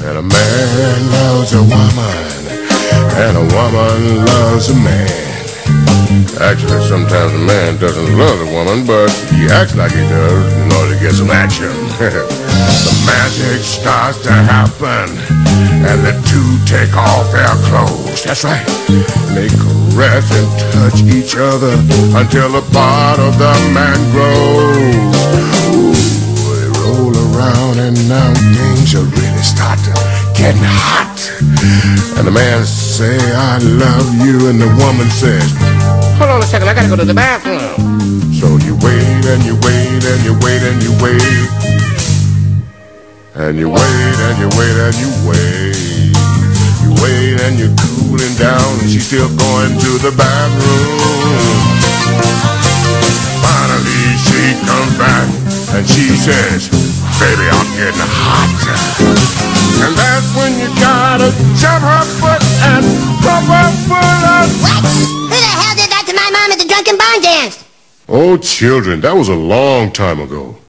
And a man loves a woman, and a woman loves a man. Actually, sometimes a man doesn't love a woman, but he acts like he does in order to get some action. The magic starts to happen, and the two take off their clothes. That's right. They caress and touch each other until the part of the man grows. Ooh, they roll around, and now things are really starting to get hot. And the man say, I love you, and the woman says, hold on a second, I gotta go to the bathroom. So you wait and you wait and you wait and you wait. And you wait and you wait and you wait. You wait and you're cooling down, and she's still going to the bathroom. Finally she comes back and she says, baby, I'm getting hot. And that's when you gotta jump her foot and pump her full of... What? Who the hell did that to my mom at the drunken barn dance? Oh, children, that was a long time ago.